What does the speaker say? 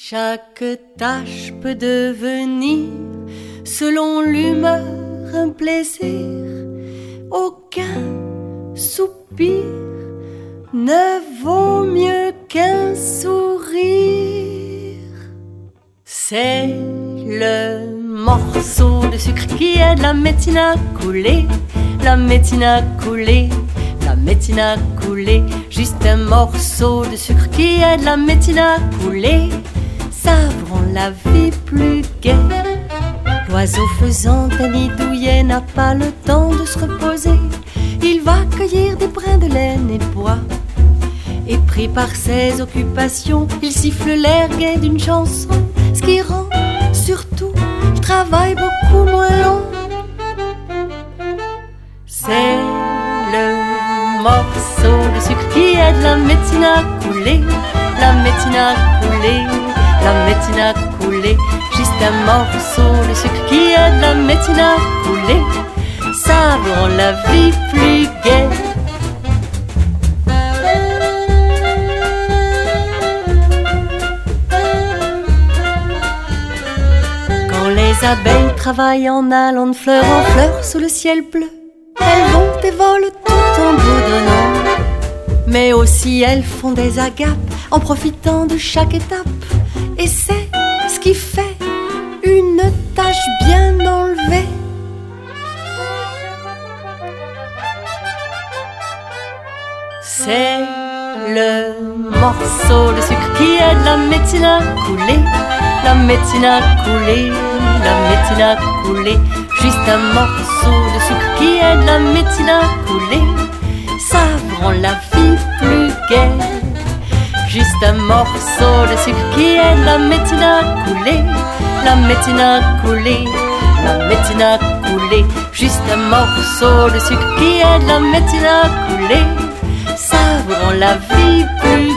Chaque tâche peut devenir, selon l'humeur, un plaisir. Aucun soupir ne vaut mieux qu'un sourire. C'est le morceau de sucre qui aide la médecine à couler, la médecine à couler, la médecine à couler. Juste un morceau de sucre qui aide la médecine à couler. Ça rend la vie plus gaie. L'oiseau faisant un nid douillet n'a pas le temps de se reposer. Il va cueillir des brins de laine et de bois. Et pris par ses occupations, il siffle l'air gai d'une chanson, ce qui rend surtout le travail beaucoup moins long. C'est le morceau de sucre qui aide la médecine à couler, la médecine à couler, la médecine à couler. Juste un morceau de sucre qui aide la médecine à couler. Ça rend la vie plus gaie. Quand les abeilles travaillent en allant de fleur en fleur sous le ciel bleu, elles vont et volent tout en boudonnant. Mais aussi elles font des agapes en profitant de chaque étape. Et c'est ce qui fait une tâche bien enlevée. C'est le morceau de sucre qui aide la médecine à couler, la médecine à couler, la médecine à couler. Juste un morceau de sucre qui aide la médecine à couler. Ça rend la vie plus gaie. Juste un morceau de sucre qui aide la médecine à couler, la médecine à couler, la médecine à couler. Juste un morceau de sucre qui aide la médecine à couler. Ça rend la vie plus